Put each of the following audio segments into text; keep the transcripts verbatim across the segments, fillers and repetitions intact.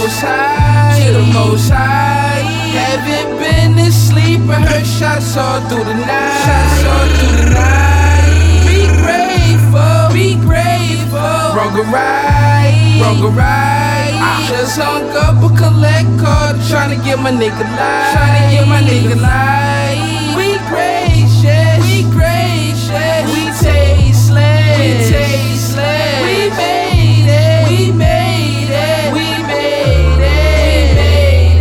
most high, to the most high. Haven't been asleep, I heard shots all through the night. Shots all through the night. Be grateful, be grateful. Wrong or right, wrong or right. Just hung up a collect call, tryna get my nigga life, tryna get my nigga life. We gracious, we gracious. We tasteless, we tasteless. We made it, we made it, we made it, we made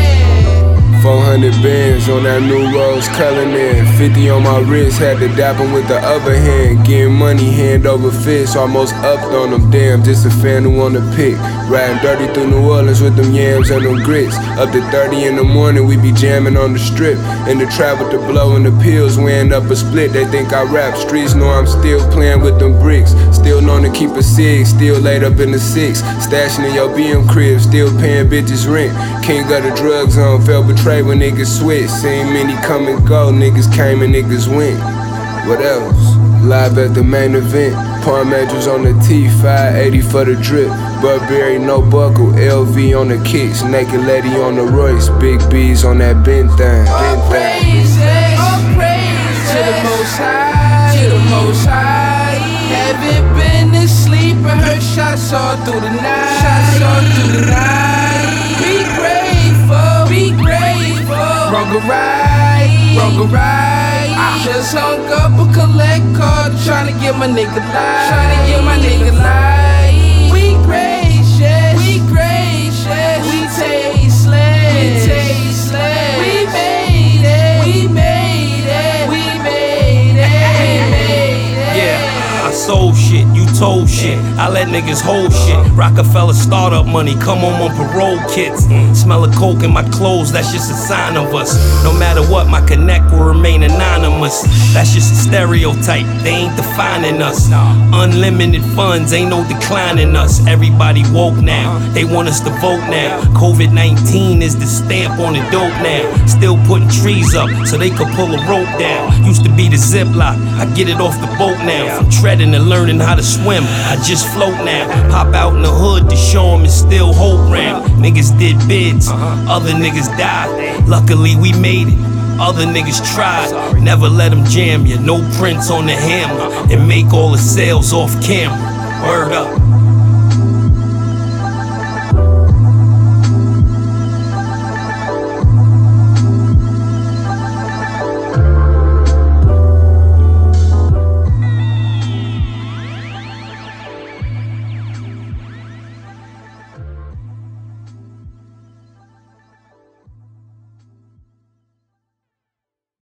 it. four hundred bands on that new Rose Cullinan. fifty on my wrist, had to dap him with the other hand. Getting money hand over fist, almost upped on them. Damn, just a fan who wanna pick. Riding dirty through New Orleans with them yams and them grits. Up to thirty in the morning, we be jamming on the strip. In the trap with the blow and the pills, we end up a split. They think I rap, streets know I'm still playing with them bricks. Still known to keep a sig, still laid up in the six. Stashing in your B M crib, still paying bitches rent. King of the drug zone, felt betrayed when niggas switch. Seen many come and go, niggas came and niggas went. What else? Live at the main event. Palm Angels on the T, five eighty for the drip. Burberry no buckle, L V on the kicks. Naked lady on the Royce, big B's on that bent thing. All praises, all praises to the most high, to the most high. Haven't been asleep, I heard shots all through the night, shots all through the night. Be grateful, be grateful. Wrong or right, wrong or right. Just hung up a collect call, tryna get my nigga life, tryna get my nigga life. We gracious, we gracious. We tasteless, we tasteless. We made it, we made it, we made it, we made it. Yeah, I sold shit, you told shit. I let niggas hold shit. Rockefeller startup money, come home on parole kits. Smell of coke in my clothes, that's just a sign of us. No matter what, my connect will remain anonymous. That's just a stereotype, they ain't defining us. Unlimited funds, ain't no declining us. Everybody woke now, they want us to vote now. COVID nineteen is the stamp on the dope now. Still putting trees up so they could pull a rope down. Used to be the ziplock, I get it off the boat now. From treading and learning how to swim, I just float now. Pop out in the hood to show them it's still hope round. Niggas did bids, other niggas died. Luckily we made it, other niggas tried. Never let them jam you, no prints on the hammer. And make all the sales off camera, word up.